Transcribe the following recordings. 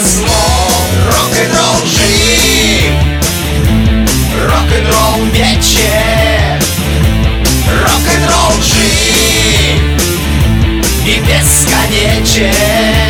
разлом. Рок-н-ролл жив, рок-н-ролл вечен, рок-н-ролл жив и бесконечен.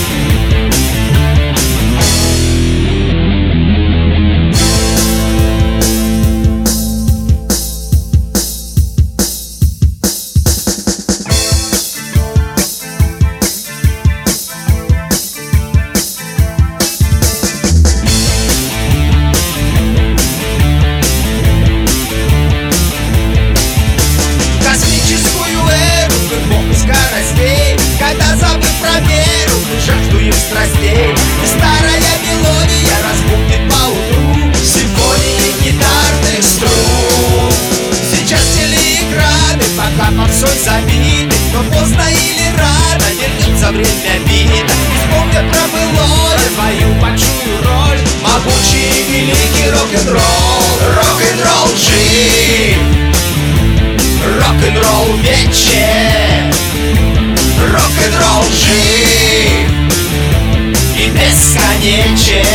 Когда забыв про веру, жаждуем страстей, и старая мелодия разбудит поутру симфонии гитарных струн. Сейчас телеэкраны пока попсой забиты, но поздно или рано вернется время бита. Вспомнят про былое, твою большую роль, могучий и великий рок-н-ролл. Рок-н-ролл жив, рок-н-ролл вечен, рок-н-ролл жив и бесконечен.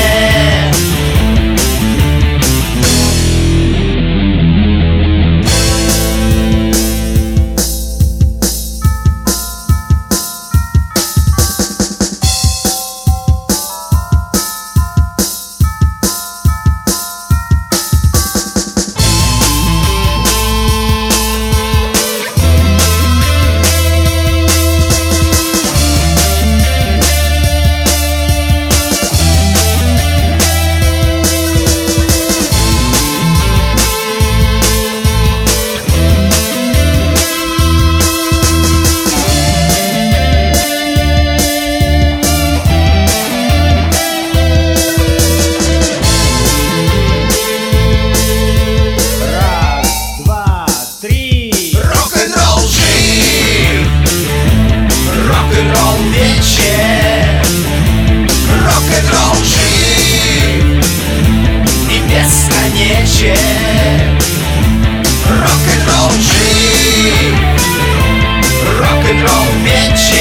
Рок-н-ролл вечен, рок-н-ролл жив и бесконечен. Рок-н-ролл жив, рок-н-ролл вечен.